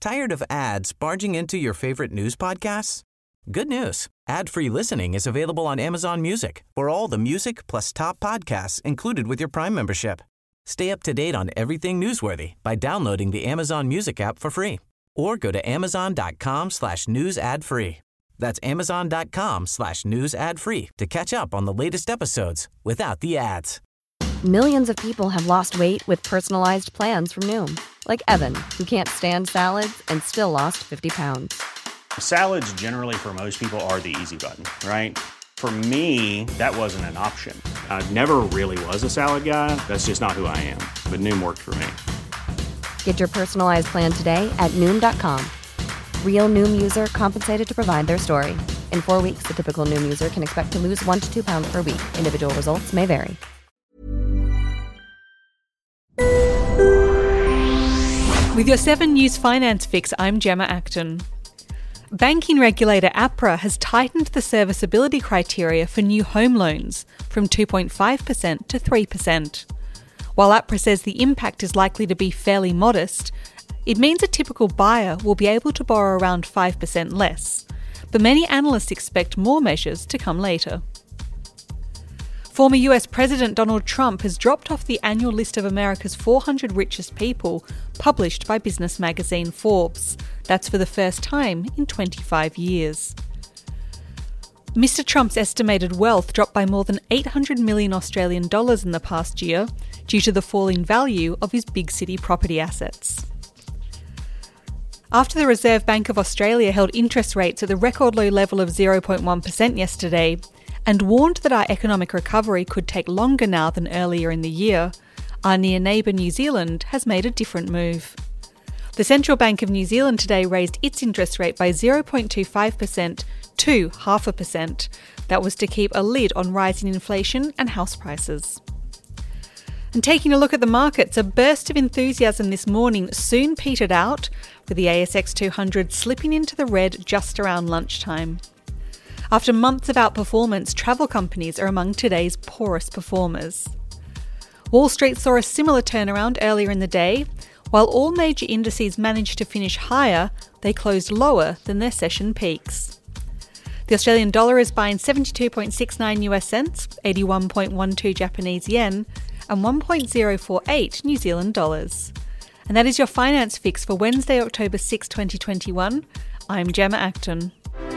Tired of ads barging into your favorite news podcasts? Good news. Ad-free listening is available on Amazon Music for all the music plus top podcasts included with your Prime membership. Stay up to date on everything newsworthy by downloading the Amazon Music app for free or go to amazon.com/news ad free. That's amazon.com/news ad free to catch up on the latest episodes without the ads. Millions of people have lost weight with personalized plans from Noom. Like Evan, who can't stand salads and still lost 50 pounds. Salads generally for most people are the easy button, right? For me, that wasn't an option. I never really was a salad guy. That's just not who I am. But Noom worked for me. Get your personalized plan today at Noom.com. Real Noom user compensated to provide their story. In 4 weeks, the typical Noom user can expect to lose 1 to 2 pounds per week. Individual results may vary. With your 7 News Finance Fix, I'm Gemma Acton. Banking regulator APRA has tightened the serviceability criteria for new home loans from 2.5% to 3%. While APRA says the impact is likely to be fairly modest, it means a typical buyer will be able to borrow around 5% less. But many analysts expect more measures to come later. Former US President Donald Trump has dropped off the annual list of America's 400 richest people published by business magazine Forbes. That's for the first time in 25 years. Mr. Trump's estimated wealth dropped by more than 800 million Australian dollars in the past year due to the falling value of his big city property assets. After the Reserve Bank of Australia held interest rates at the record low level of 0.1% yesterday, and warned that our economic recovery could take longer now than earlier in the year, our near neighbour New Zealand has made a different move. The Central Bank of New Zealand today raised its interest rate by 0.25% to 0.5%. That was to keep a lid on rising inflation and house prices. And taking a look at the markets, a burst of enthusiasm this morning soon petered out, with the ASX 200 slipping into the red just around lunchtime. After months of outperformance, travel companies are among today's poorest performers. Wall Street saw a similar turnaround earlier in the day. While all major indices managed to finish higher, they closed lower than their session peaks. The Australian dollar is buying 72.69 US cents, 81.12 Japanese yen, and 1.048 New Zealand dollars. And that is your finance fix for Wednesday, October 6, 2021. I'm Gemma Acton.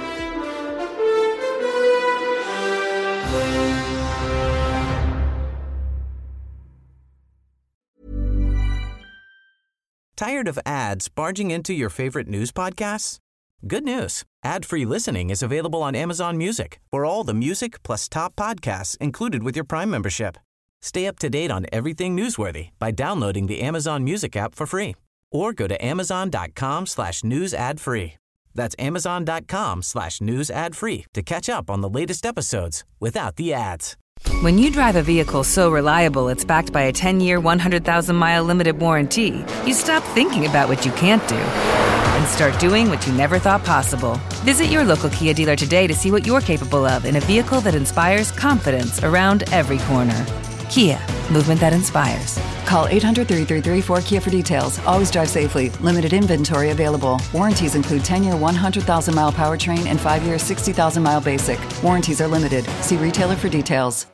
Tired of ads barging into your favorite news podcasts? Good news. Ad-free listening is available on Amazon Music for all the music plus top podcasts included with your Prime membership. Stay up to date on everything newsworthy by downloading the Amazon Music app for free or go to amazon.com/news ad free. That's amazon.com/news ad free to catch up on the latest episodes without the ads. When you drive a vehicle so reliable it's backed by a 10-year, 100,000-mile limited warranty, you stop thinking about what you can't do and start doing what you never thought possible. Visit your local Kia dealer today to see what you're capable of in a vehicle that inspires confidence around every corner. Kia, movement that inspires. Call 800-333-4KIA for details. Always drive safely. Limited inventory available. Warranties include 10-year 100,000-mile powertrain and 5-year 60,000-mile basic. Warranties are limited. See retailer for details.